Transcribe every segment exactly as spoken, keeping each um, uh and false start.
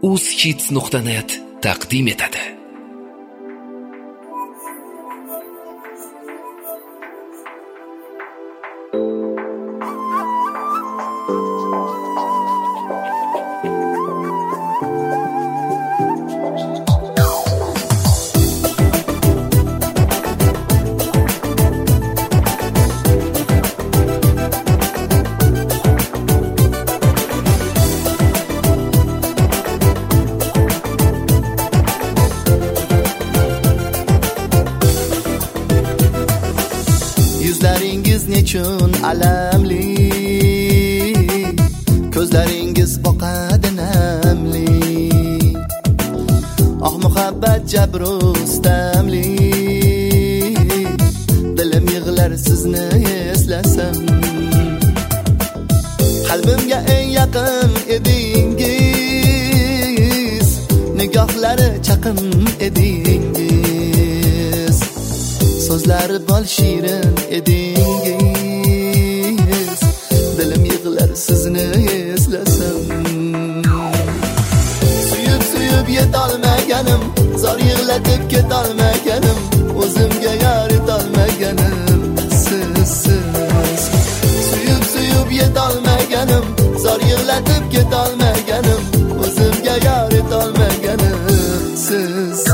uzhits nuqta net taqdim etadi. Yuzlaringiz nechun alamli, ko'zlaringiz boqadi namli. Oh muhabbat jabrustamli, dilim yig'lar sizni eslasam. Qalbimga eng yaqin edingiz, nigohlari chaqin edingiz. So'zlari bol shirin edingiz, dilim yig'lar sizni eslasam. Suyub suyub yetolmaganim, zor yig'latib ketolmaganim, o'zimga yor etolmaganim sizsiz. Suyub suyub yetolmaganim, zor yig'latib ketolmaganim, o'zimga yor etolmaganim sizsiz.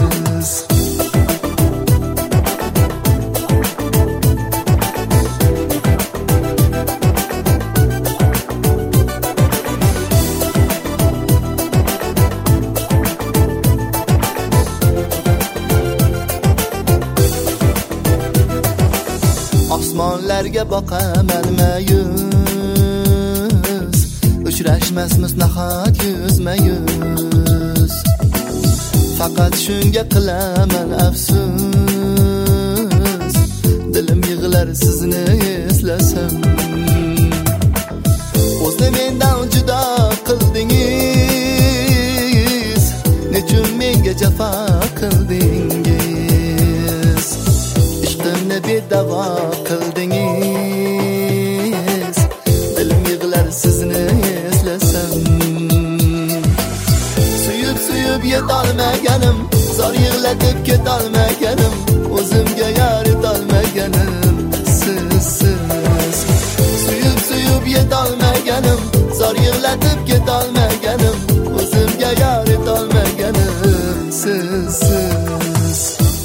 Osmonlarga boqaman mayus, uchrashmasmiz nahot yuzma yuz. Faqat shunga qilaman afsus, dilim yig'lar sizni eslasam. O'zni mendan judo qildingiz, nechun menga jafo qildingiz. Ishqimni bedavo qildingiz, dilim yig'lar sizni eslasam. Suyub suyub yetolmaganim, zor yig'latib ketolmaganim, o'zimga yor etolmaganim sizsiz. Suyub suyub yetolmaganim, zor yig'latib ketolmaganim, o'zimga yor etolmaganim sizsiz.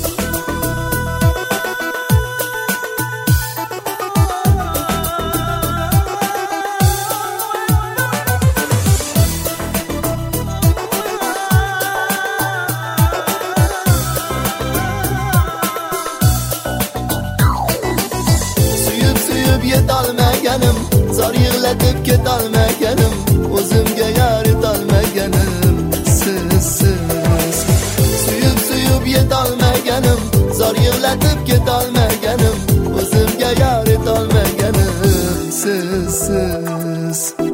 Yetolmaganim, zor yig'latib ketolmaganim, o'zimga yor etolmaganim sizsiz. Suyub suyub yetolmaganim, zor yig'latib ketolmaganim, o'zimga yor etolmaganim sizsiz.